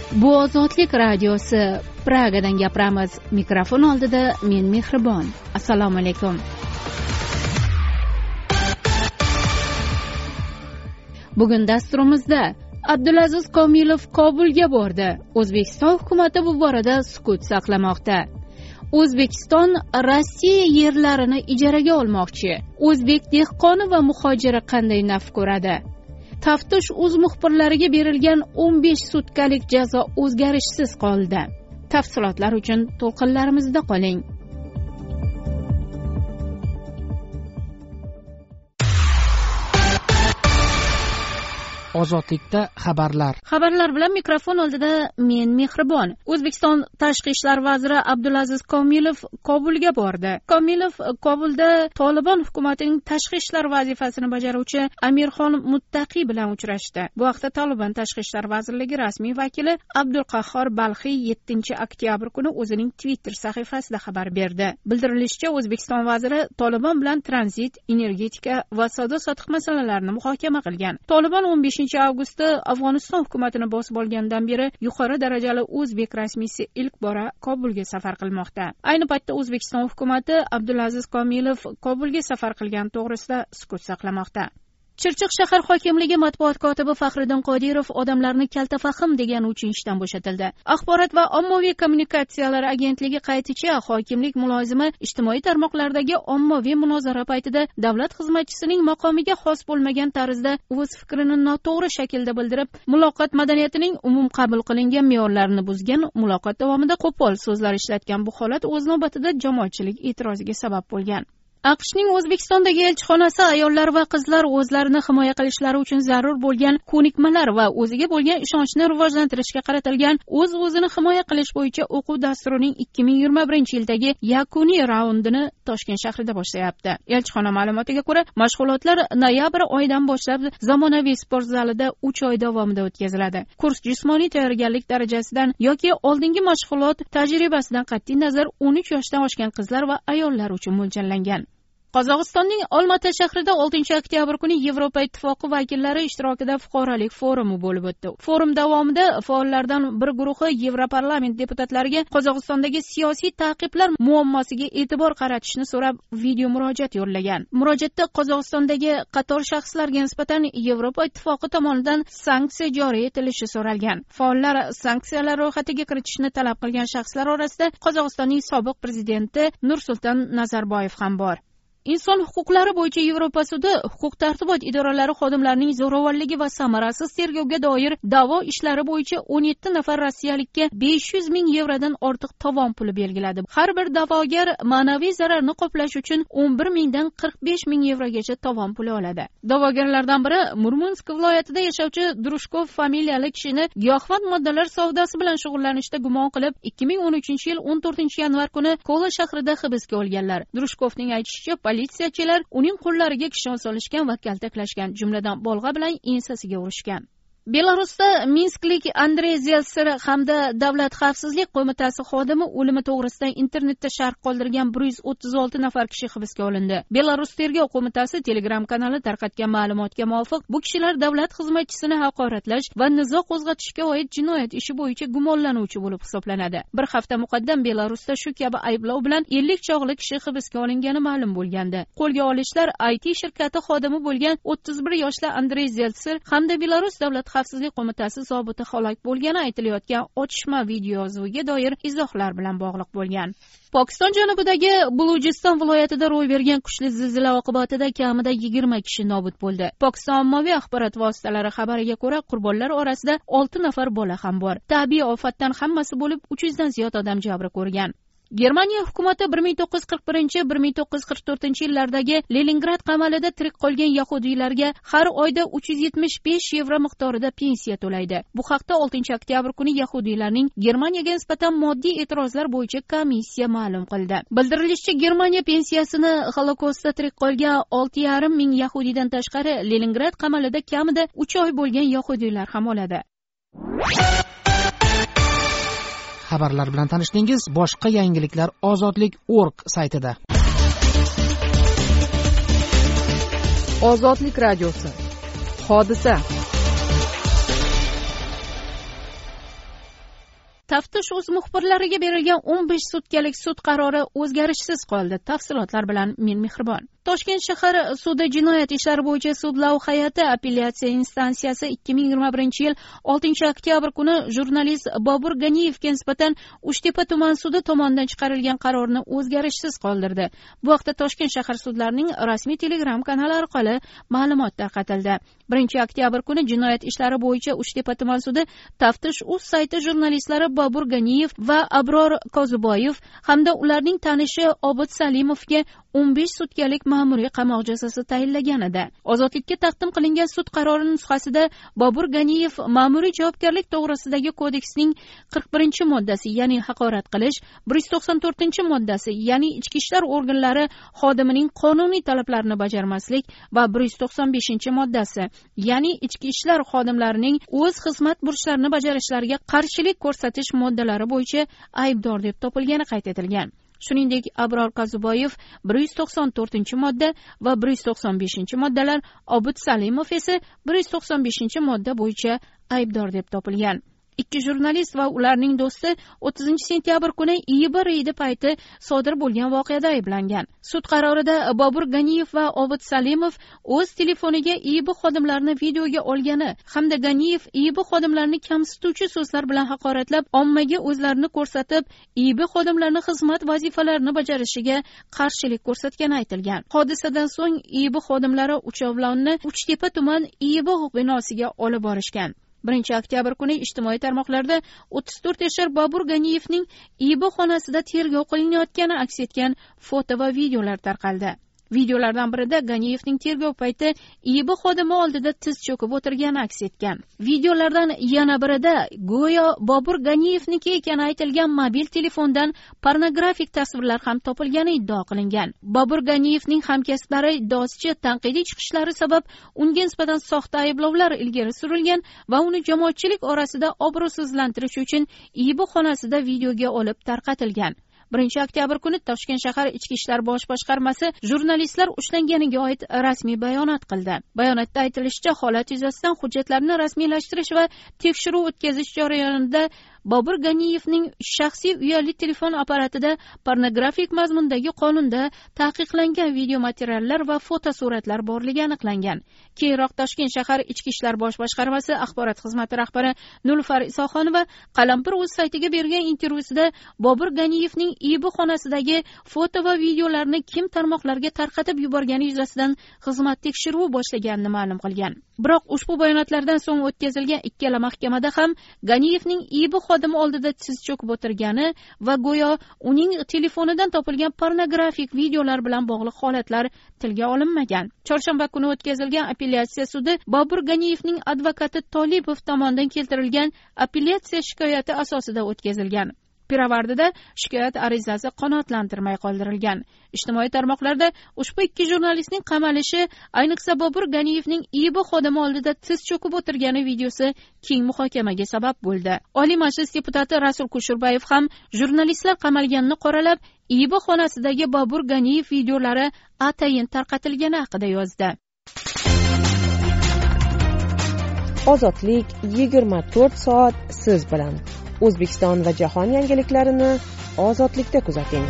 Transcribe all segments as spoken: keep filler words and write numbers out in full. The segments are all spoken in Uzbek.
Bu Ozodlik radiosi. Pragadan gapiramiz. Mikrofon oldida men Mehribon. Assalomu alaykum. Bugun dasturimizda Abdulaziz Komilov Kobulga bordi. O'zbekiston hukumatı bu borada sukut saqlamoqda. O'zbekiston Rossiya yerlarini ijaraga olmoqchi. O'zbek dehqoni va muhojiri qanday naf ko'radi? Taftish o'z muxbirlariga berilgan o'n besh sutkalik jazo o'zgarishsiz qoldi. Tafsilotlar uchun to'lqinlarimizda qoling. Ozodlikda xabarlar. Xabarlar bilan mikrofon oldida men Mehribon. O'zbekiston Tashqi ishlar vaziri Abdulaziz Komilov Kobulga bordi. Komilov Kobulda Tolibon hukumatining tashqi ishlar vazifasini bajaruvchi Amirxon Muttaqi bilan uchrashdi. Bu haqda Tolibon Tashqi ishlar vazirligi rasmiy vakili Abdulqahhor Balxiy yettinchi oktyabr kuni o'zining Twitter sahifasida xabar berdi. Bildirilishicha, O'zbekiston vaziri Tolibon bilan tranzit, energetika va savdo-sotiq masalalarini muhokama qilgan. Tolibon o'n beshinchi avgustda Afg'oniston hukumatini bosib olgandan beri yuqori darajali o'zbek rasmiysi ilk bora Kobulga safar qilmoqda. Ayni paytda O'zbekiston hukumatı Abdulaziz Komilov Kobulga safar qilgani to'g'risida sukut saqlamoqda. Chirchiq shahar hokimligi matbuot kotibi Faxriddin Qodirov odamlarni kaltafahm degan uchinchi ishdan bo'shatildi. Axborot va ommaviy kommunikatsiyalar agentligi qayticha, hokimlik mulozimi ijtimoiy tarmoqlardagi ommaviy munozara paytida davlat xizmatchisining maqomiga xos bo'lmagan tarzda o'z fikrini noto'g'ri shaklda bildirib, muloqot madaniyatining umum qabul qilingan me'yorlarini buzgan, muloqot davomida qo'pol so'zlar ishlatgan. Bu holat o'z navbatida jamoatchilik e'tiroziga sabab bo'lgan. AQShning O'zbekistondagi elchixonasi ayollar va qizlar o'zlarini himoya qilishlari uchun zarur bo'lgan ko'nikmalar va o'ziga bo'lgan ishonchni rivojlantirishga qaratilgan o'z-o'zini himoya qilish bo'yicha o'quv dasturining ikki ming yigirma birinchi yildagi yakuniy raundini Toshkent shahrida boshlayapti. Elchixona ma'lumotiga ko'ra, mashg'ulotlar noyabr oyidan boshlab zamonaviy sport zalida uch oy davomida o'tkaziladi. Kurs jismoniy tayyorgarlik darajasidan yoki oldingi mashg'ulot tajribasidan qat'iy nazar o'n uch yoshdan oshgan qizlar va ayollar uchun mo'ljallangan. Qozog'istonning Olmaota shahrida oltinchi oktyabr kuni Yevropa Ittifoqi vakillari ishtirokida fuqarolik forumi bo'lib o'tdi. Forum davomida faollardan bir guruhi Yevroparlament deputatlariga Qozog'istondagi siyosiy ta'qiblar muammosiga e'tibor qaratishni so'rab video murojaat yo'llagan. Murojaatda Qozog'istondagi qator shaxslarga nisbatan Yevropa Ittifoqi tomonidan sanksiya joriy etilishi so'ralgan. Faollar sanksiyalar ro'yxatiga kiritishni talab qilgan shaxslar orasida Qozog'istonning sobiq prezidenti Nursulton Nazarboyev ham bor. Inson huquqlari bo'yicha Yevropa sudi huquq-tartibot idoralari xodimlarining zo'ravonligi va samarasiz tergovga doir da'vo ishlari bo'yicha o'n yetti nafar rossiyalikka besh yuz ming yevrodan ortiq tovon puli belgiladi. Har bir da'vogar ma'naviy zararni qoplash uchun o'n bir mingdan qirq besh ming yevrogacha tovon puli oladi. Da'vogarlardan biri Murmansk viloyatida yashovchi Drushkov familiyali kishini giyohvand moddalar savdosi bilan shug'ullanishda gumon qilib, ikki ming o'n uchinchi yil o'n to'rtinchi yanvar kuni Kola shahrida hibsga olganlar. Drushkovning aytishicha, politsiyachilar uning qo'llariga kishon solishgan va kaltaklashgan, jumladan bolg'a bilan ensasiga urishgan. Belarusda Minsklik Andrey Zeltser hamda Davlat xavfsizlik qo'mitasi xodimi o'limi to'g'risida internetda sharh qoldirgan bir yuz o'ttiz olti nafar kishi hibsga olindi. Belarus tergov qo'mitasi Telegram kanali tarqatgan ma'lumotga muvofiq, bu kishilar davlat xizmatchisini haqoratlash va nizo qo'zg'atishga oid jinoyat ishi bo'yicha gumonlanuvchi bo'lib hisoblanadi. Bir hafta muqaddam Belarusda shu kabi ayblov bilan ellik chog'li kishi hibsga olingani ma'lum bo'lgandi. Qo'lga olishlar I T shirkati xodimi bo'lgan o'ttiz bir yoshli Andrey Zeltser hamda Belarus davlat xavfsizlik qo'mitasi zobiti halok bo'lgani aytilayotgan otishma video yozuviga doir izohlar bilan bog'liq bo'lgan. Pokiston janubidagi Bulujiston viloyatida ro'y bergan kuchli zilzila oqibatida kamida yigirma kishi nobud bo'ldi. Pokiston ommaviy axborot vositalari xabariga ko'ra, qurbonlar orasida olti nafar bola ham bor. Tabiiy ofatdan hammasi bo'lib uch yuzdan ziyod odam jabr ko'rgan. Germaniya hukumati bir ming to'qqiz yuz qirq birinchi - bir ming to'qqiz yuz qirq to'rtinchi yillardagi Leningrad qamalida tirik qolgan yahudiylarga har oyda uch yuz yetmish besh yevro miqdorida pensiya to'laydi. Bu haqda oltinchi oktyabr kuni yahudiylarning Germaniyaga nisbatan moddiy e'tirozlar bo'yicha komissiya ma'lum qildi. Bildirilishicha, Germaniya pensiyasini Holokostda tirik qolgan olti yarim ming yahudiydan tashqari Leningrad qamalida kamida uch oy bo'lgan yahudiylar ham oladi. Xabarlar bilan tanishdingiz. Boshqa yangiliklar ozodlik nokta org saytida. Ozodlik radiosi. Hodisa. Taftish o'z muxbirlariga berilgan o'n besh sutkalik sud qarori o'zgarishsiz qoldi. Tafsilotlar bilan men Mehribon. Toshkent shahar sudi jinoyat ishlari bo'yicha sudlov hay'ati apellyatsiya instansiyasi ikki ming yigirma birinchi yil oltinchi oktyabr kuni jurnalist Bobur Ganiyevga nisbatan Uchtepa tuman sudi tomonidan chiqarilgan qarorni o'zgarishsiz qoldirdi. Bu haqda Toshkent shahar sudlarining rasmiy Telegram kanali orqali ma'lumot tarqatildi. birinchi oktyabr kuni jinoyat ishlari bo'yicha Uchtepa tuman sudi Taftish uz sayti jurnalistlari Bobur Ganiyev va Abror Qoziboyev hamda ularning tanishi Obid Salimovga o'n besh sutkalik ma'muriy qamoq jazosi tayinlagan edi. Ozodlikka taqdim qilingan sud qarori nusxasida Bobur Ganiyev ma'muriy javobgarlik to'g'risidagi kodeksning qirq birinchi moddasi, ya'ni haqorat qilish, bir yuz to'qson to'rtinchi moddasi, ya'ni ichki ishlar organlari xodimining qonuniy talablarini bajarmaslik va bir yuz to'qson beshinchi moddasi, ya'ni ichki ishlar xodimlarining o'z xizmat burchlarini bajarishlariga qarshilik ko'rsatish moddalari bo'yicha aybdor deb topilgani qayd etilgan. Shuningdek, Abror Qoziboyev bir yuz to'qson to'rtinchi modda va bir yuz to'qson beshinchi moddalar, Obid Salimov esa bir yuz to'qson beshinchi modda bo'yicha aybdor deb topilgan. Ikki jurnalist va ularning do'sti o'ttizinchi sentyabr kuni I B reydi payti sodir bo'lgan voqeada ayblangan. Sud qarorida Bobur Ganiyev va Obid Salimov o'z telefoniga I B xodimlarini videoga olgani hamda Ganiyev I B xodimlarini kamsituvchi so'zlar bilan haqoratlab, ommaga o'zlarini ko'rsatib, I B xodimlarini xizmat vazifalarini bajarishiga qarshilik ko'rsatgani aytilgan. Hodisadan so'ng I B xodimlari uchovlonni Uchtepa tuman I B binosiga olib borishgan. birinchi oktyabr kuni ijtimoiy tarmoqlarda o'ttiz to'rt yashar Bobur Ganiyevning I B xonasida tergov qilinayotgani aks etgan foto va videolar tarqaldi. Videolardan birida Ganiyevning tergov payti I B xodimi oldida tiz cho'kib o'tirgani aks etgan. Videolardan yana birida go'yo Bobur Ganiyevniki ekani aytilgan mobil telefondan pornografik tasvirlar ham topilgani iddao qilingan. Bobur Ganiyevning hamkasblari iddaosicha tanqidiy chiqishlari sabab unga nisbatan soxta ayblovlar ilgari surilgan va uni jamoatchilik orasida obro'sizlantirish uchun I B xonasida videoga olib tarqatilgan. birinchi oktyabr kuni Toshkent shahar ichki ishlar bosh boshqarmasi jurnalistlar ushlanganiga oid rasmiy bayonot qildi. Bayonotda aytilishicha, holat yuzasidan hujjatlarni rasmiylashtirish va tekshiruv o'tkazish jarayonida Bobur Ganiyevning shaxsiy uyali telefon apparatida pornografik mazmundagi qonunda taqiqlangan video materiallar va fotosuratlar borligi aniqlangan. Keyinroq Toshkent shahar ichki ishlar bosh boshqarmasi axborot xizmati rahbari Nulufar Isoxonova Qalampir o'z saytiga bergan intervyusida Bobur Ganiyevning I B xonasidagi foto va videolarni kim tarmoqlarga tarqatib yuborgani yuzasidan xizmat tekshiruvi boshlaganini ma'lum qilgan. Biroq ushbu bayonotlardan so'ng o'tkazilgan ikkala mahkamada ham Ganiyevning I B xodimi oldida tiz cho'kib o'tirgani va go'yo uning telefonidan topilgan pornografik videolar bilan bog'liq holatlar tilga olinmagan. Chorshanba kuni o'tkazilgan apellyatsiya sudi Bobur Ganiyevning advokati Tolipov tomonidan keltirilgan apellyatsiya shikoyati asosida o'tkazilgan. Pirovardida shikoyat arizasi qanoatlantirmay qoldirilgan. Ijtimoiy tarmoqlarda ushbu ikki jurnalistning qamalishi, ayniqsa Bobur Ganiyevning I B xodimi oldida tiz cho'kib o'tirgani videosi keng muhokamaga sabab bo'ldi. Oliy Majlis deputati Rasul Kushurbayev ham jurnalistlar qamalganini qoralab, I B xonasidagi Bobur Ganiyev videolari atayin tarqatilgani haqida yozdi. Ozodlik yigirma to'rt soat siz bilan. O'zbekiston va jahon yangiliklarini ozodlikda kuzating.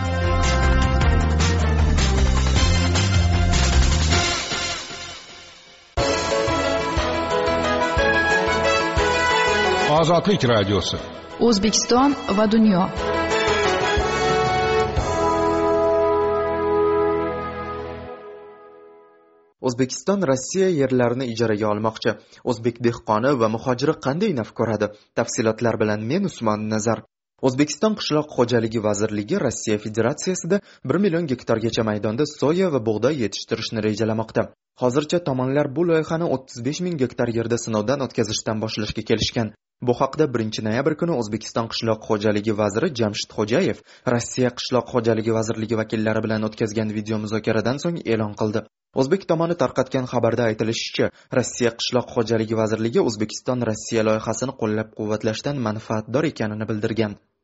Ozodlik radiosi. O'zbekiston va dunyo. O'zbekiston Rossiya yerlarini ijaraga olmoqchi. O'zbek dehqoni va muhojiri qanday naf ko'radi? Tafsilotlar bilan men Usmon Nazar. O'zbekiston Qishloq xo'jaligi vazirligi Rossiya Federatsiyasida bir million gektargacha maydonda soya va bug'doy yetishtirishni rejalamoqda. Hozircha tomonlar bu loyihani o'ttiz besh ming gektar yerda sinovdan o'tkazishdan boshlashga kelishgan. Bu haqda birinchi noyabr kuni O'zbekiston Qishloq xo'jaligi vaziri Jamshid Xo'jayev Rossiya Qishloq xo'jaligi vazirligi vakillari bilan o'tkazgan video muzokaradan so'ng e'lon qildi. O'zbek tomoni tarqatgan xabarda aytilishicha, Rossiya Qishloq xo'jaligi vazirligi O'zbekiston Rossiya loyihasini qo'llab-quvvatlashdan manfaatdor ekanini bildirgan.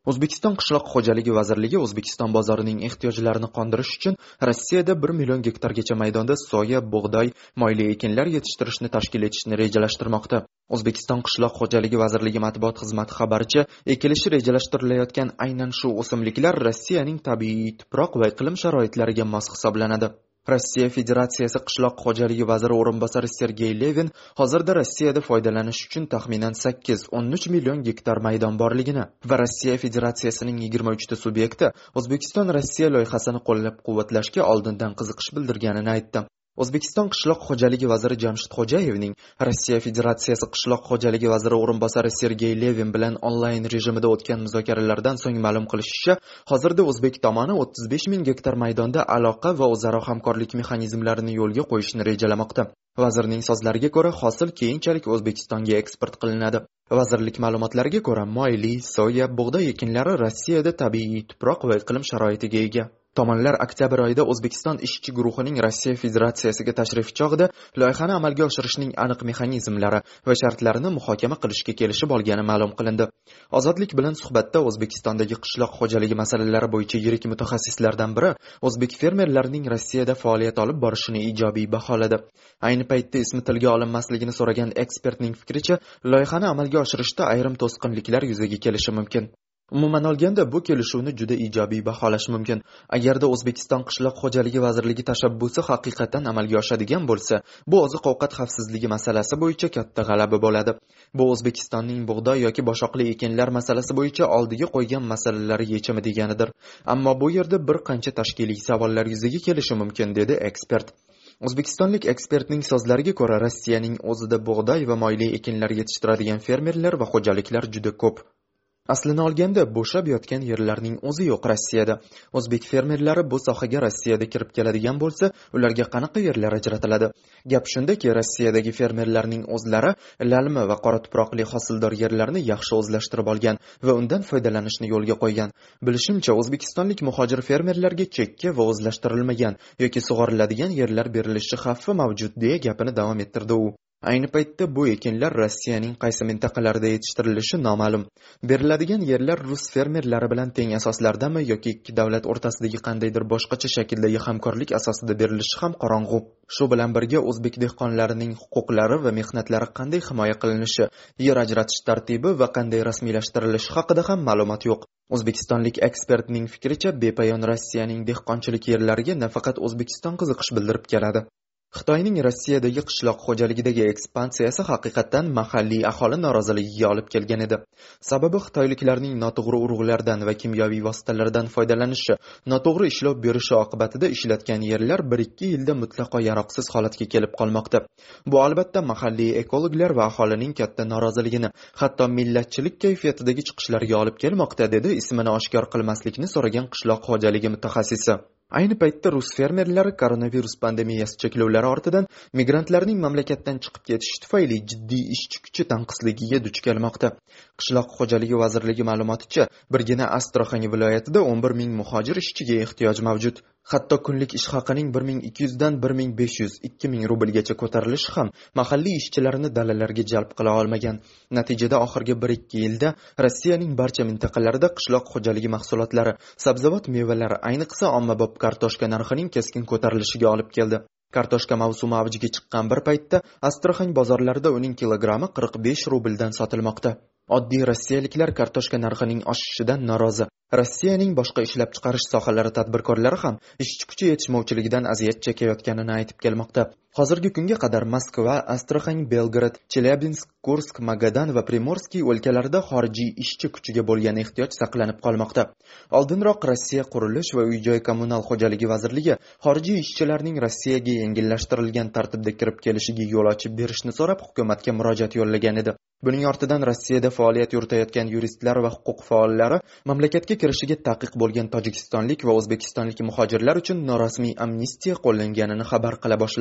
O'zbekiston qishloq xo'jaligi vazirligi O'zbekiston bozorining ehtiyojlarini qondirish uchun Rossiyada bir million gektargacha maydonda soya, bug'doy, moyli ekinlar yetishtirishni tashkil etishni rejalashtirmoqda. O'zbekiston qishloq xo'jaligi vazirligi matbuot xizmati xabaricha, ekilishi rejalashtirilayotgan aynan shu o'simliklar Rossiyaning tabiiy tuproq va iqlim sharoitlariga mos hisoblanadi. Rossiya Federatsiyasi qishloq xo'jaligi vaziri o'rinbosari Sergey Levin hozirda Rossiyada foydalanish uchun taxminan sakkiz o'n uch million gektar maydon borligini va Rossiya Federatsiyasining yigirma uchta subyekti O'zbekiston Rossiya loyihasini qo'llab-quvvatlashga oldindan qiziqish bildirganini aytdi. O'zbekiston qishloq xo'jaligi vaziri Jamshid Xo'jayevning Rossiya Federatsiyasi qishloq xo'jaligi vaziri o'rinbosari Sergey Levin bilan onlayn rejimida o'tgan muzokaralardan so'ng ma'lum qilishicha, hozirda o'zbek tomoni o'ttiz besh ming gektar maydonda aloqa va o'zaro hamkorlik mexanizmlarini yo'lga qo'yishni rejalamoqda. Vazirning so'zlariga ko'ra, hosil keyinchalik O'zbekistonga eksport qilinadi. Vazirlik ma'lumotlariga ko'ra, moyli, soya, bug'doy ekinlari Rossiyada tabiiy tuproq va iqlim sharoitiga ega. Tomonlar oktyabr oyida O'zbekiston ishchi guruhining Rossiya Federatsiyasiga tashrifi chog'ida loyihani amalga oshirishning aniq mexanizmlari va shartlarini muhokama qilishga kelishib olgani ma'lum qilindi. Ozodlik bilan suhbatda O'zbekistondagi qishloq xo'jaligi masalalari bo'yicha yirik mutaxassislardan biri o'zbek fermerlarining Rossiyada faoliyat olib borishini ijobiy baholadi. Ayni paytda ismi tilga olinmasligini so'ragan ekspertning fikricha, loyihani amalga oshirishda ayrim to'sqinliklar yuzaga kelishi mumkin. Umuman olganda bu kelishuvni juda ijobiy baholash mumkin. Agarda O'zbekiston qishloq xo'jaligi vazirligi tashabbusi haqiqatan amalga oshadigan bo'lsa, bu oziq-ovqat xavfsizligi masalasi bo'yicha katta g'alaba bo'ladi. Bu O'zbekistonning bug'doy yoki boshoqli ekinlar masalasi bo'yicha oldiga qo'ygan masalalari yechimi deganidir. Ammo bu yerda bir qancha tashkiliy savollar yuzaga kelishi mumkin, dedi ekspert. O'zbekistonlik ekspertning so'zlariga ko'ra, Rossiyaning o'zida bug'doy va moyli ekinlar yetishtiradigan fermerlar va xo'jaliklar juda ko'p. Aslini olganda, bo'shab yotgan yerlarning o'zi yo'q Rossiyada. O'zbek fermerlari bu sohaga Rossiyada kirib keladigan bo'lsa, ularga qanaqa yerlar ajratiladi? Gap shundaki, Rossiyadagi fermerlarning o'zlari lalmi va qora tuproqli hosildor yerlarni yaxshi o'zlashtirib olgan va undan foydalanishni yo'lga qo'ygan. Bilishimcha, o'zbekistonlik muhojir fermerlarga chekka va o'zlashtirilmagan yoki sug'oriladigan yerlar berilishi xavfi mavjud, deya gapini davom ettirdi u. Ayni paytda bu ekinlar Rossiyaning qaysi mintaqalarida yetishtirilishi noma'lum. Beriladigan yerlar rus fermerlari bilan teng asoslardami yoki ikki davlat o'rtasidagi qandaydir boshqacha shakldagi hamkorlik asosida berilishi ham qorong'u. Shu bilan birga o'zbek dehqonlarining huquqlari va mehnatlari qanday himoya qilinishi, yer ajratish tartibi va qanday rasmiylashtirilishi haqida ham ma'lumot yo'q. O'zbekistonlik ekspertning fikricha, bepayon Rossiyaning dehqonchilik yerlariga nafaqat O'zbekiston qiziqish bildirib keladi. Xitoyning Rossiyadagi qishloq xo'jaligidagi ekspansiyasi haqiqatan mahalliy aholi noroziligiga olib kelgan edi. Sababi xitoyliklarning noto'g'ri urug'lardan va kimyoviy vositalardan foydalanishi, noto'g'ri ishlov berishi oqibatida ishlatgan yerlar bir ikki yilda mutlaqo yaroqsiz holatga kelib qolmoqda. Bu albatta mahalliy ekologlar va aholining katta noroziligini, hatto millatchilik kayfiyatidagi chiqishlarga olib kelmoqda, dedi ismini oshkor qilmaslikni so'ragan qishloq xo'jaligi mutaxassisi. Ayni paytda rus fermerlari koronavirus pandemiyasi cheklovlari ortidan migrantlarning mamlakatdan chiqib ketishi tufayli jiddiy ishchi kuchi tanqisligiga duch kelmoqda. Qishloq xo'jaligi vazirligi ma'lumoticha, birgina Astraxan viloyatida o'n bir ming muhojir ishchiga ehtiyoj mavjud. Hatto kunlik ish haqining bir ming ikki yuz dan bir ming besh yuz ikki ming rublgacha ko'tarilishi ham mahalliy ishchilarni dalalarga jalb qila olmagan. Natijada oxirgi bir ikki yilda Rossiyaning barcha mintaqalarida qishloq xo'jaligi mahsulotlari, sabzavot mevalari, ayniqsa ommabop kartoshka narxining keskin ko'tarilishiga olib keldi. Kartoshka mavsumi avjiga chiqqan bir paytda Astraxan bozorlarida uning kilogrammi qirq besh rubldan sotilmoqda. Oddiy rossiyaliklar kartoshka narxining oshishidan norozi. Rossiyaning boshqa ishlab chiqarish sohalari tadbirkorlari ham ishchi kuchi yetishmovchiligidan aziyat chekayotganini aytib kelmoqda. Hozirgi kunga qadar Moskva, Astraxan, Belgrad, Chelyabinsk, Kursk, Magadan va Primorskiy o'lkalarida xorijiy ishchi kuchiga bo'lgan ehtiyoj saqlanib qolmoqda. Oldinroq Rossiya qurilish va uy-joy kommunal xo'jaligi vazirligi xorijiy ishchilarning Rossiyaga yengillashtirilgan tartibda kirib kelishiga yo'l ochib berishni so'rab hukumatga murojaat yo'llagan edi. Buning ortidan Rossiyada faoliyat yuritayotgan yuristlar va huquq faollari mamlakatga kirishiga taqiq bo'lgan tojikistonlik va o'zbekistonlik muhojirlar uchun norasmiy amnistiya qo'llanganini xabar qila boshladi.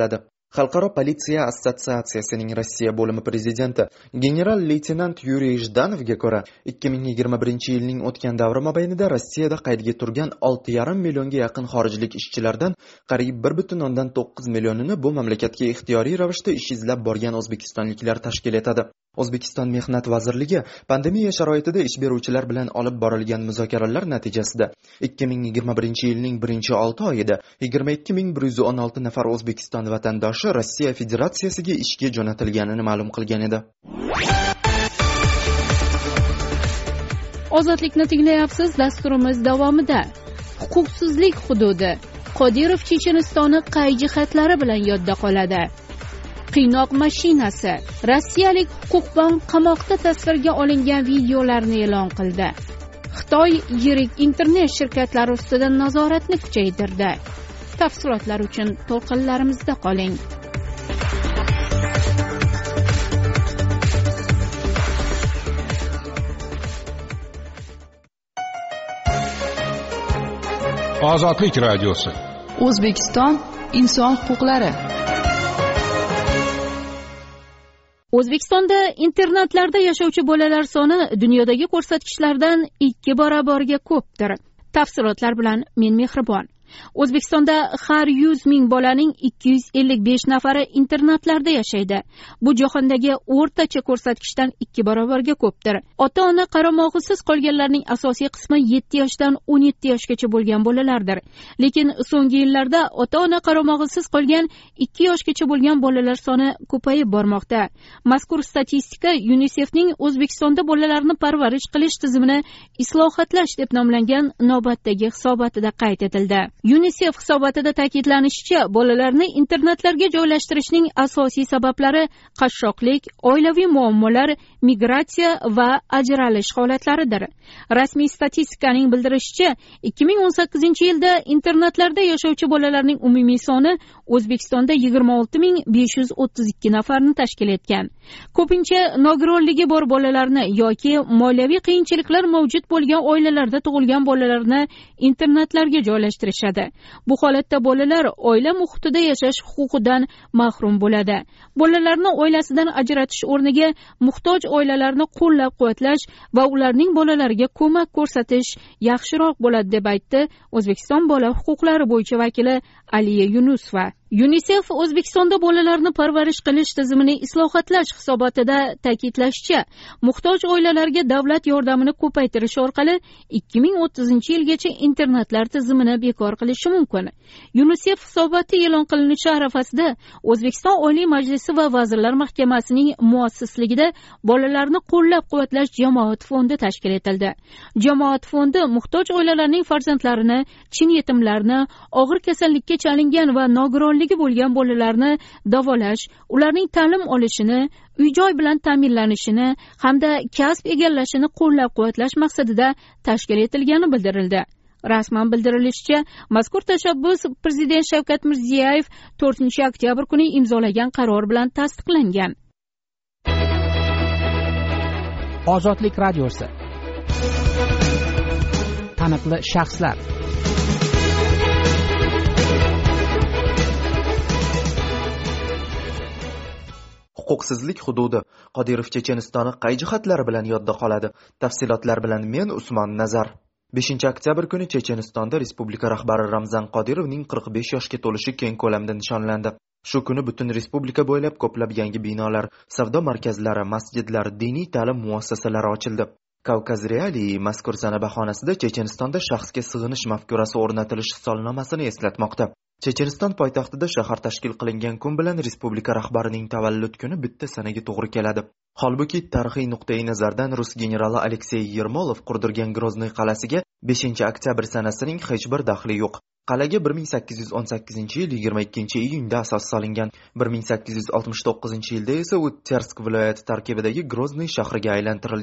Xalqaro politsiya assotsiatsiyasining Rossiya bo'limi prezidenti general-leytenant Yuriy Jdanovga ko'ra, ikki ming yigirma birinchi yilning o'tgan davri mobaynida Rossiyada qaydga turgan olti yarim millionga yaqin xorijlik ishchilardan qariyb bir butun o'ndan to'qqiz millionini bu mamlakatga ixtiyoriy ravishda ish izlab borgan o'zbekistonliklar tashkil etadi. O'zbekiston Mehnat vazirligi pandemiya sharoitida ish beruvchilar bilan olib borilgan muzokaralar natijasida ikki ming yigirma birinchi yilning birinchi olti oyida yigirma ikki ming bir yuz o'n olti nafar O'zbekiston vatandoshi Rossiya Federatsiyasiga ishga jo'natilganini ma'lum qilgan edi. Ozodlikni tinglayapsiz. Dasturimiz davomida huquqsizlik hududi. Qodirov Chechenistoni qay jihatlari bilan yodda qoladi? Qiynoq mashinasi. Rossiyalik huquqbon qamoqda tasvirga olingan videolarni e'lon qildi. Xitoy yirik internet shirkatlari ustidan nazoratni kuchaytirdi. Tafsilotlar uchun to'lqinlarimizda qoling. Ozodlik radiosi. O'zbekiston inson huquqlari. O'zbekistonda internatlarda yashovchi bolalar soni dunyodagi ko'rsatkichlardan ikki barobarga ko'pdir. Tafsilotlar bilan men Mehribon. O'zbekistonda har yuz ming bolaning ikki yuz ellik besh nafari internatlarda yashaydi. Bu jahondagi o'rtacha ko'rsatkichdan ikki barobarga ko'pdir. Ota-ona qaramog'isiz qolganlarning asosiy qismi yetti yoshdan o'n yetti yoshgacha bo'lgan bolalardir. Lekin so'nggi yillarda ota-ona qaramog'isiz qolgan ikki yoshgacha bo'lgan bolalar soni ko'payib bormoqda. Mazkur statistika UNICEFning O'zbekistonda bolalarni parvarish qilish tizimini islohotlash deb nomlangan navbatdagi hisobotida qayd etildi. UNICEF hisobotida ta'kidlanishicha, bolalarni internatlarga joylashtirishning asosiy sabablari qashshoqlik, oilaviy muammolar, migratsiya va ajralish holatlaridir. Rasmiy statistikaning bildirishicha, ikki ming o'n sakkizinchi yilda internatlarda yashovchi bolalarning umumiy soni O'zbekistonda yigirma olti ming besh yuz o'ttiz ikki nafarni tashkil etgan. Ko'pincha nogironligi bor bolalarni yoki moliyaviy qiyinchiliklar mavjud bo'lgan oilalarda tug'ilgan bolalarni internatlarga joylashtirishadi. Bu holatda bolalar oila muhitida yashash huquqidan mahrum bo'ladi. Bolalarni oilasidan ajratish o'rniga muhtoj oilalarni qo'llab-quvvatlash va ularning bolalariga ko'mak ko'rsatish yaxshiroq bo'ladi deb aytdi O'zbekiston bola huquqlari bo'yicha vakili Aliya Yunusova. UNICEF O'zbekistonda bolalarni parvarish qilish tizimini islohotlash hisobotida ta'kidlashicha, muhtoj oilalarga davlat yordamini ko'paytirish orqali ikki ming o'ttizinchi yilgacha internatlar tizimini bekor qilishi mumkin. UNICEF hisoboti e'lon qilinishi arafasida O'zbekiston Oliy Majlisi va Vazirlar Mahkamasining muassisligida bolalarni qo'llab-quvvatlash jamoat fondi tashkil etildi. Jamoat fondi muhtoj oilalarning farzandlarini, chin yetimlarni, og'ir kasallikka chalingan va nogiron bo'lgan bolalarni davolash, ularning ta'lim olishini, uy-joy bilan ta'minlanishini hamda kasb egallashini qo'llab-quvvatlash maqsadida tashkil etilgani bildirildi. Rasman bildirilishicha, mazkur tashabbus Prezident Shavkat Mirziyoyev to'rtinchi oktyabr kuni imzolagan qaror bilan tasdiqlangan. Ozodlik radiosi. Taniqli shaxslar. Huquqsizlik hududi. Qodirov Chechenistoni qay jihatlari bilan yodda qoladi? Tafsilotlar bilan men Usmon Nazar. beshinchi oktyabr kuni Chechenistonda respublika rahbari Ramzan Qodirovning qirq besh yoshga to'lishi keng ko'lamda nishonlandi. Shu kuni butun respublika bo'ylab ko'plab yangi binolar, savdo markazlari, masjidlar, diniy ta'lim muassasalari ochildi. Kavkaz Realiy mazkur sana bahonasida Chechenistonda shaxsga sig'inish mafkurasi o'rnatilish so'znomasini eslatmoqda. Checheniston poytaxtida shahar tashkil qilingan kun bilan respublika rahbarining tavallud kuni bitta sanaga to'g'ri keladi. Holbuki tarixiy nuqtai nazardan rus generali Aleksey Yermolov qurdirgan Grozniy qalasiga beshinchi oktyabr sanasining hech bir daxli yo'q. Qalaga bir ming sakkiz yuz o'n sakkizinchi yil yigirma ikkinchi iyunda asos solingan. bir ming sakkiz yuz oltmish to'qqizinchi yilda esa u Tersk viloyati tarkibidagi Grozniy shahriga aylantirilgan.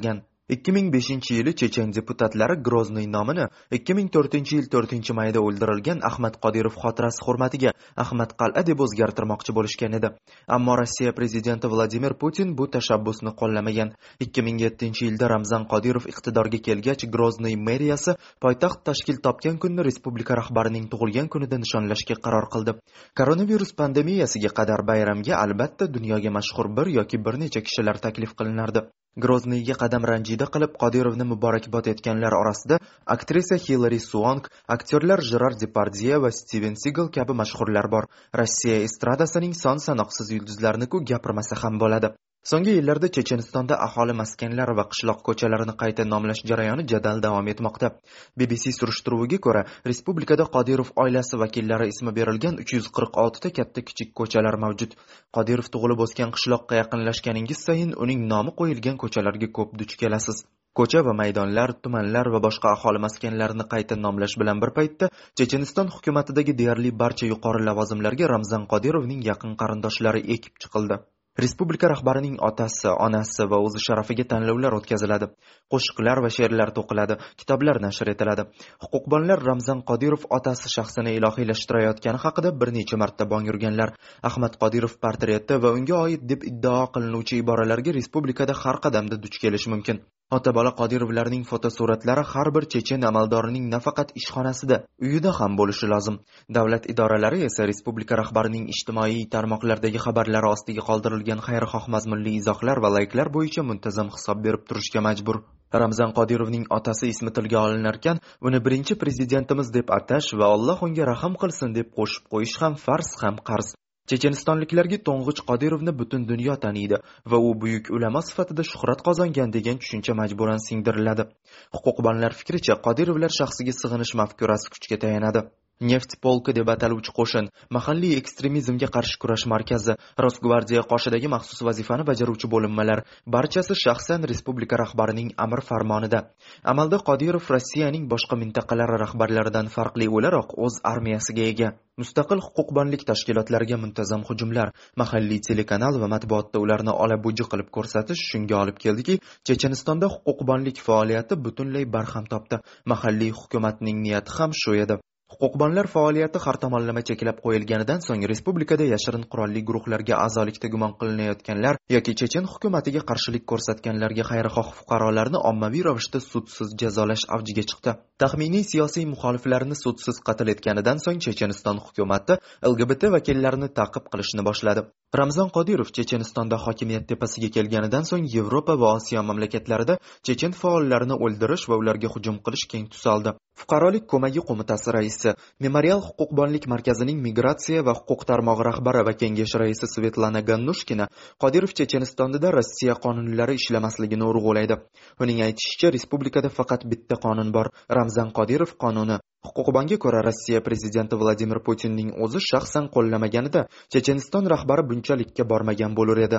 ikki ming beshinchi yili chechen deputatlari Grozniy nomini ikki ming to'rtinchi yil to'rtinchi mayda o'ldirilgan Ahmad Qodirov xotirasi hurmatiga Ahmad Qal'a deb o'zgartirmoqchi bo'lishgan edi. Ammo Rossiya prezidenti Vladimir Putin bu tashabbusni qo'llamagan. ikki ming yettinchi yilda Ramzan Qodirov iqtidorga kelgach, Grozniy meriyasi poytaxt tashkil topgan kunni respublika rahbarining tug'ilgan kunida nishonlashga qaror qildi. Koronavirus pandemiyasiga qadar bayramga albatta dunyoga mashhur bir yoki bir necha kishilar taklif qilinardi. Grozniyga qadam ranjida qilib Qodirovni muborakbod etganlar orasida aktrisa Hillary Swank, aktyorlar Jerar Depardye va Steven Seagal kabi mashhurlar bor. Rossiya estradasining son sanoqsiz yulduzlarini-ku gapirmasa ham bo'ladi. So'nggi yillarda Chechenistonda aholi maskanlar va qishloq ko'chalarini qayta nomlash jarayoni jadal davom etmoqda. B B C surishtiruviga ko'ra, respublikada Qodirov oilasi vakillari ismi berilgan uch yuz qirq olti ta katta-kichik ko'chalar mavjud. Qodirov tug'ilib o'sgan qishloqqa yaqinlashganingiz sayin uning nomi qo'yilgan ko'chalarga ko'p duch kelasiz. Ko'cha va maydonlar, tumanlar va boshqa aholi maskanlarini qayta nomlash bilan bir paytda Checheniston hukumatidagi deyarli barcha yuqori lavozimlarga Ramzan Qodirovning yaqin qarindoshlari ekib chiqildi. Respublika rahbarining otasi, onasi va o'zi sharafiga tanlovlar o'tkaziladi. Qo'shiqlar va she'rlar to'qiladi, kitoblar nashr etiladi. Huquqbonlar Ramzan Qodirov otasi shaxsini ilohiylashtirayotgani haqida bir necha marta bong urganlar. Ahmad Qodirov portreti va unga oid deb iddao qilinuvchi iboralarga respublikada har qadamda duch kelish mumkin. Ota-bola Qodirovlarning fotosuratlari har bir chechen amaldorining nafaqat ishxonasida, uyida ham bo'lishi lozim. Davlat idoralari esa respublika rahbarining ijtimoiy tarmoqlardagi xabarlari ostiga qoldirilgan xayrixoh mazmunli izohlar va layklar bo'yicha muntazam hisob berib turishga majbur. Ramzan Qodirovning otasi ismi tilga olinarkan, uni birinchi prezidentimiz deb atash va Alloh unga rahim qilsin deb qo'shib qo'yish ham farz ham qarz. Chechenistonliklarga to'ng'ich Qodirovni butun dunyo taniydi va u buyuk ulamo sifatida shuhrat qozongan degan tushuncha majburan singdiriladi. Huquqbonlar fikricha, Qodirovlar shaxsiga sig'inish mafkurasi kuchga tayanadi. Neft polki deb ataluvchi qo'shin, mahalliy ekstremizmga qarshi kurash markazi, Rosgvardiya qoshidagi maxsus vazifani bajaruvchi bo'linmalar barchasi shaxsan respublika rahbarining amr farmonida. Amalda Qodirov Rossiyaning boshqa mintaqalari rahbarlaridan farqli o'laroq o'z armiyasiga ega. Mustaqil huquqbonlik tashkilotlariga muntazam hujumlar, mahalliy telekanal va matbuotda ularni olabuji qilib ko'rsatish shunga olib keldiki, Chechenistonda huquqbonlik faoliyati butunlay barham topdi. Mahalliy hukumatning niyati ham shu edi. Huquqbonlar faoliyati har tomonlama cheklab qo'yilganidan so'ng respublikada yashirin qurolli guruhlarga a'zolikda gumon qilinayotganlar yoki chechen hukumatiga qarshilik ko'rsatganlarga xayrixoh fuqarolarni ommaviy ravishda sudsiz jazolash avjiga chiqdi. Taxminiy siyosiy muxoliflarni sudsiz qatl etganidan so'ng Checheniston hukumati L G B T vakillarini ta'qib qilishni boshladi. Ramzan Qodirov Chechenistonda hokimiyat tepasiga kelganidan so'ng Yevropa va Osiyo mamlakatlarida chechen faollarini o'ldirish va ularga hujum qilish keng tus oldi. Fuqarolik ko'magi qo'mitasi raisi, Memorial huquqbonlik markazining migratsiya va huquq tarmog'i rahbari va kengash raisi Svetlana Gannushkina Qodirov Chechenistonda Rossiya qonunlari ishlamasligini urg'ulaydi. Uning aytishicha, respublikada faqat bitta qonun bor, Ramzan Qodirov qonuni. Huquqbonga ko'ra, Rossiya prezidenti Vladimir Putinning o'zi shaxsan qo'llamaganida Checheniston rahbari bunchalikka bormagan bo'lar edi.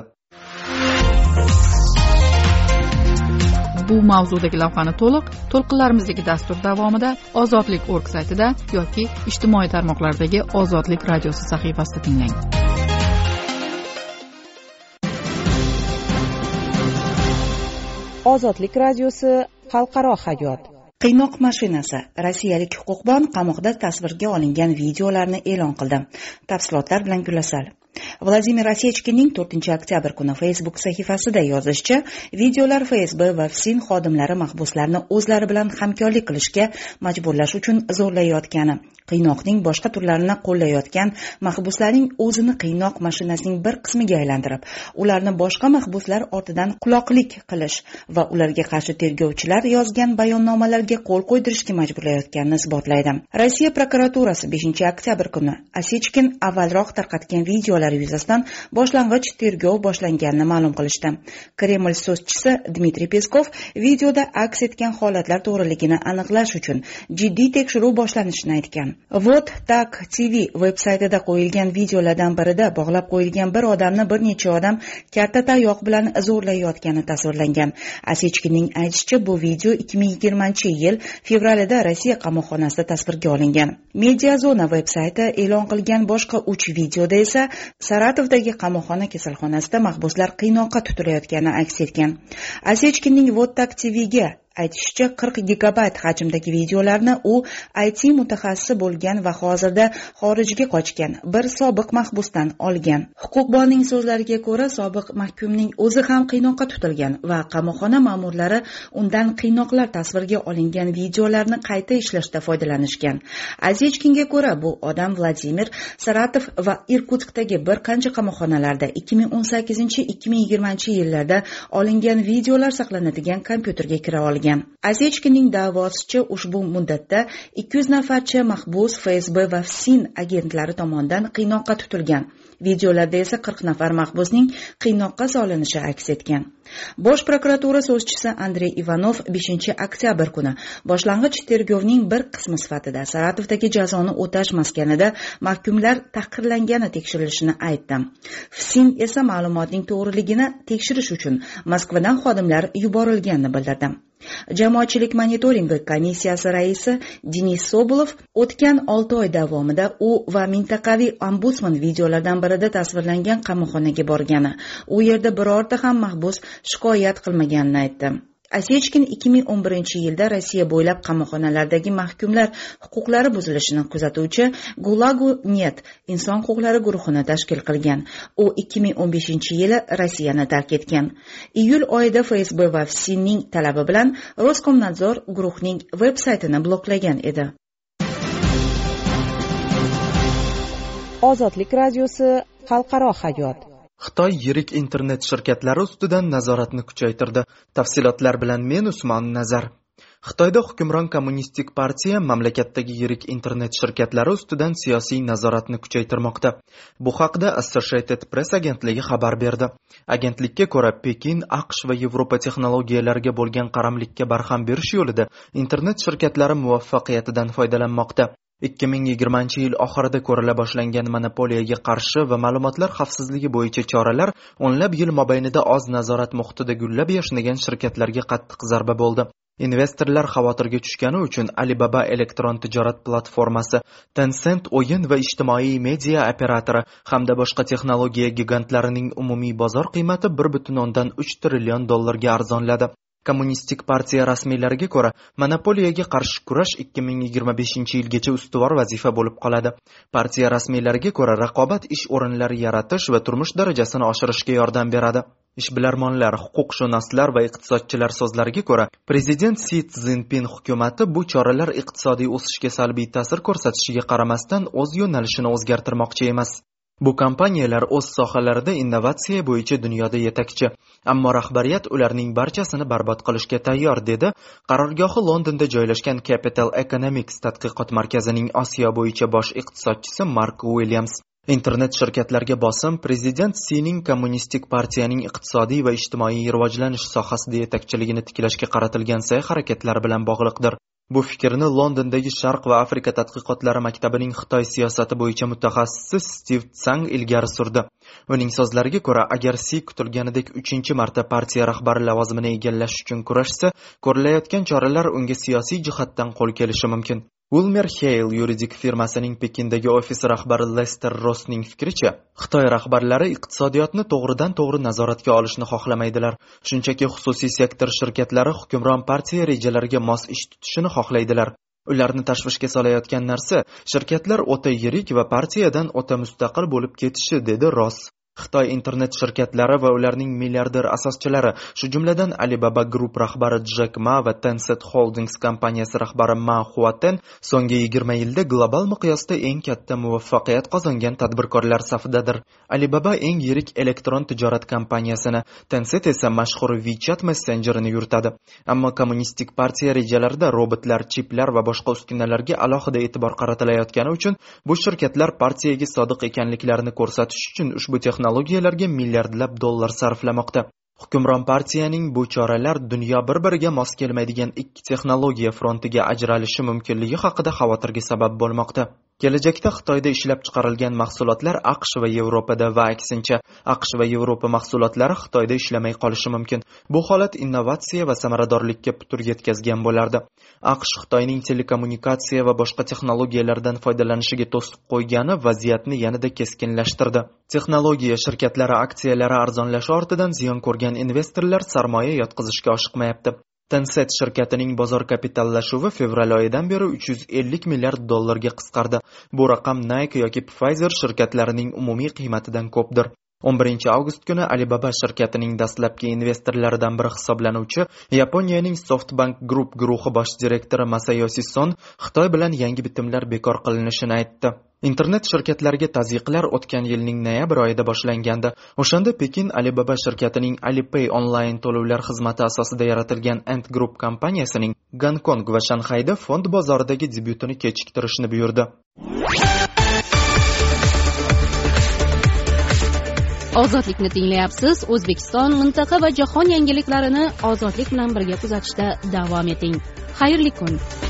Bu mavzudagi lavhani to'liq to'lqinlarimizdagi dastur davomida ozodlik точка org saytida yoki ijtimoiy tarmoqlardagi Ozodlik radiosi sahifasida tinglang. Ozodlik radiosi xalqaro hayot. Qiynoq mashinasi. Rossiyalik huquqbon qamoqda tasvirga olingan videolarni e'lon qildi. Tafsilotlar bilan Gulasal. Vladimir Asechkinning to'rtinchi oktyabr kuni Facebook sahifasida yozishicha, videolar F S B va F S I N xodimlari mahbuslarni o'zlari bilan hamkorlik qilishga majburlash uchun zo'rlayotgani, qiynoqning boshqa turlarini qo'llayotgan mahbuslarning o'zini qiynoq mashinasining bir qismiga aylantirib, ularni boshqa mahbuslar ortidan quloqlik qilish va ularga qarshi tergovchilar yozgan bayonnomalarga qo'l qo'ydirishga majburlayotganini isbotlaydi. Rossiya prokuraturasi beshinchi oktyabr kuni Asechkin avvalroq tarqatgan videolar yuzasidan boshlang'ich tergov boshlanganini ma'lum qilishdi. Kreml so'zchisi Dmitriy Peskov videoda aks etgan holatlar to'g'riligini aniqlash uchun jiddiy tekshiruv boshlanishini aytgan. Vot tak T V veb-saytida qo'yilgan videolardan birida bog'lab qo'yilgan bir odamni bir necha odam katta tayoq bilan zo'rlayotgani tasvirlangan. Asechkinning aytishicha, bu video ikki ming yigirmanchi yil fevralida Rossiya qamoqxonasida tasvirga olingan. Mediazona veb-sayti e'lon qilgan boshqa uch videoda esa Saratovdagi qamoqxona kasalxonasida mahbuslar qiynoqqa tutilayotgani aks etgan. Asechkinning Vodtak T V'ga aytishicha, qirq gigabayt hajmdagi videolarni u I T mutaxassisi bo'lgan va hozirda xorijga qochgan bir sobiq mahbusdan olgan. Huquqbonning so'zlariga ko'ra, sobiq mahkumning o'zi ham qiynoqqa tutilgan va qamoqxona ma'murlari undan qiynoqlar tasvirga olingan videolarni qayta ishlashda foydalanishgan. Asechkinga ko'ra, bu odam Vladimir, Saratov va Irkutskdagi bir qancha qamoqxonalarda ikki ming o'n sakkizinchi ikki ming yigirmanchi yillarda olingan videolar saqlanadigan kompyuterga kira olgan. Asechkinning da'vosicha, ushbu muddatda ikki yuz nafarcha mahbus F S B va F S I N agentlari tomonidan qiynoqqa tutilgan. Videolarda esa qirq nafar mahbusning qiynoqqa solinishi aks etgan. Bosh prokuratura so'zchisi Andrey Ivanov beshinchi oktyabr kuni boshlang'ich tergovning bir qismi sifatida Saratovdagi jazoni o'tash maskanida mahkumlar tahqirlangani tekshirilishini aytdi. F S I N esa ma'lumotning to'g'riligini tekshirish uchun Moskvadan xodimlar yuborilganini bildirdi. Jamoatchilik monitoringi komissiyasi raisi Denis Sobolov o'tgan olti oy davomida u va mintaqaviy ombudsman videolardan birida tasvirlangan qamoqxonaga borgani, u yerda birorta ham mahbus shikoyat qilmaganini aytdi. Asechkin ikki ming o'n birinchi yilda Rossiya bo'ylab qamoqxonalardagi mahkumlar huquqlari buzilishini kuzatuvchi Gulagu Net inson huquqlari guruhini tashkil qilgan. U ikki ming o'n beshinchi yili Rossiyani tark etgan. Iyul oyida F S B va F S I N'ning talabi bilan Roskomnadzor guruhning veb-saytini bloklagan edi. Ozodlik radiosi xalqaro hayot. Xitoy yirik internet shirkatlari ustidan nazoratni kuchaytirdi. Tafsilotlar bilan men Usmon Nazar. Xitoyda hukmron kommunistik partiya mamlakatdagi yirik internet shirkatlari ustidan siyosiy nazoratni kuchaytirmoqda. Bu haqda Associated Press agentligi xabar berdi. Agentlikka ko'ra, Pekin, AQSh va Yevropa texnologiyalariga bo'lgan qaramlikka barham berish yo'lida internet shirkatlari muvaffaqiyatidan foydalanmoqda. ikki ming yigirmanchi yil oxirida ko'rila boshlangan monopoliyaga qarshi va ma'lumotlar xavfsizligi bo'yicha choralar o'nlab yil mobaynida oz nazorat muhitida gullab yashnagan shirkatlarga qattiq zarba bo'ldi. Investorlar xavotirga tushgani uchun Alibaba elektron tijorat platformasi, Tencent o'yin va ijtimoiy media operatori hamda boshqa texnologiya gigantlarining umumiy bozor qiymati bir butun o'ndan uch trillion dollarga arzonladi. Kommunistik partiya rasmiylariga ko'ra, monopoliyaga qarshi kurash ikki ming yigirma beshinchi yilgacha ustuvor vazifa bo'lib qoladi. Partiya rasmiylariga ko'ra, raqobat ish o'rinlari yaratish va turmush darajasini oshirishga yordam beradi. Ishbilarmonlar, huquqshunoslar va iqtisodchilar so'zlariga ko'ra, prezident Si Szinpin hukumati bu choralar iqtisodiy o'sishga salbiy ta'sir ko'rsatishiga qaramasdan o'z yo'nalishini o'zgartirmoqchi emas. Bu kompaniyalar o'z sohalarida innovatsiya bo'yicha dunyoda yetakchi, ammo rahbariyat ularning barchasini barbod qilishga tayyor, dedi qarorgohi Londonda joylashgan Capital Economics tadqiqot markazining Osiyo bo'yicha bosh iqtisodchisi Mark Williams. Internet shirkatlarga bosim prezident Sining kommunistik partiyaning iqtisodiy va ijtimoiy rivojlanish sohasida yetakchiligini tiklashga qaratilgan sa'y-harakatlari bilan bog'liqdir. Bu fikrni Londondagi Sharq va Afrika tadqiqotlari maktabining Xitoy siyosati bo'yicha mutaxassisi Steve Tsang ilgari surdi. Uning so'zlariga ko'ra, agar Si kutilganidek uchinchi marta partiya rahbari lavozimini egallash uchun kurashsa, ko'rilayotgan choralar unga siyosiy jihatdan qo'l kelishi mumkin. Wilmer Hale yuridik firmasining Pekindagi ofisi rahbari Lester Rossning fikricha, Xitoy rahbarlari iqtisodiyotni to'g'ridan to'g'ri nazoratga olishni xohlamaydilar. Shunchaki xususiy sektor shirkatlari hukmron partiya rejalariga mos ish tutishini xohlaydilar. Ularni tashvishga solayotgan narsa shirkatlar o'ta yirik va partiyadan o'ta mustaqil bo'lib ketishi, dedi Ross. Xitoy internet shirkatlari va ularning milliarder asoschilari, shu jumladan Alibaba Group rahbari Jack Ma va Tencent Holdings kompaniyasi rahbari Ma Huaten so'nggi yigirma yilda global miqyosda eng katta muvaffaqiyat qozongan tadbirkorlar safidadir. Alibaba eng yirik elektron tijorat kompaniyasini, Tencent esa mashhur WeChat messenjerini yuritadi. Ammo kommunistik partiya rejalarida robotlar, chiplar va boshqa uskunalarga alohida e'tibor qaratilayotgani uchun bu shirkatlar partiyaga sodiq ekanliklarini ko'rsatish uchun ushbu texnologiyalarga milliardlab dollar sarflamoqda. hukmron partiyaning bu choralar dunyo bir biriga mos kelmaydigan ikki texnologiya frontiga ajralishi mumkinligi haqida xavotirga sabab bo'lmoqda. Kelajakda Xitoyda ishlab chiqarilgan mahsulotlar AQSh va Yevropada va aksincha, AQSh va Yevropa mahsulotlari Xitoyda ishlamay qolishi mumkin. Bu holat innovatsiya va samaradorlikka putur yetkazgan bo'lardi. AQSh Xitoyning telekommunikatsiya va boshqa texnologiyalardan foydalanishiga to'siq qo'ygani vaziyatni yanada keskinlashtirdi. Texnologiya shirkatlari aksiyalari arzonlashi ortidan ziyon ko'rgan investorlar sarmoya yotqizishga oshiqmayapti. Tencent shirkatining bozor kapitallashuvi fevral oyidan beri uch yuz ellik milliard dollarga qisqardi. Bu raqam Nike yoki Pfizer shirkatlarining umumiy qiymatidan ko'pdir. o'n birinchi avgust kuni Alibaba shirkatining dastlabki investorlaridan biri hisoblanuvchi Yaponiyaning SoftBank Group guruhi bosh direktori Masayoshi Son Xitoy bilan yangi bitimlar bekor qilinishini aytdi. Internet shirkatlariga tazyiqlar o'tgan yilning noyabr oyida boshlangandi. O'shanda Pekin Alibaba shirkatining Alipay onlayn to'lovlar xizmati asosida yaratilgan Ant Group kompaniyasining Gonkong va Shanxayda fond bozoridagi debyutini kechiktirishni buyurdi. Ozodlikni tinglayapsiz. O'zbekiston, mintaqa va jahon yangiliklarini ozodlik bilan birga kuzatishda davom eting. Xayrli kun.